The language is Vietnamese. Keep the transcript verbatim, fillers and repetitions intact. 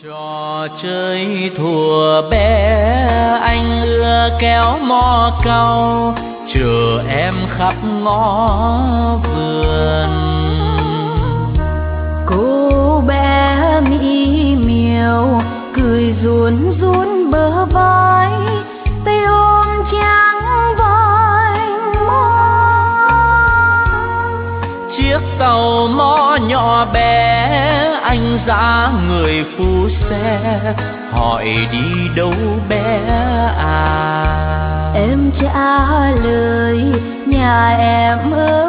Trò chơi thuở bé anh ưa kéo mò cau chờ em khắp ngõ vườn. Cô bé mỹ miều cười ruồn run bờ vai, tay ôm trắng vai chiếc tàu mò nhỏ bé anh dã người phu xe hỏi đi đâu bé à. Em trả lời nhà em ơi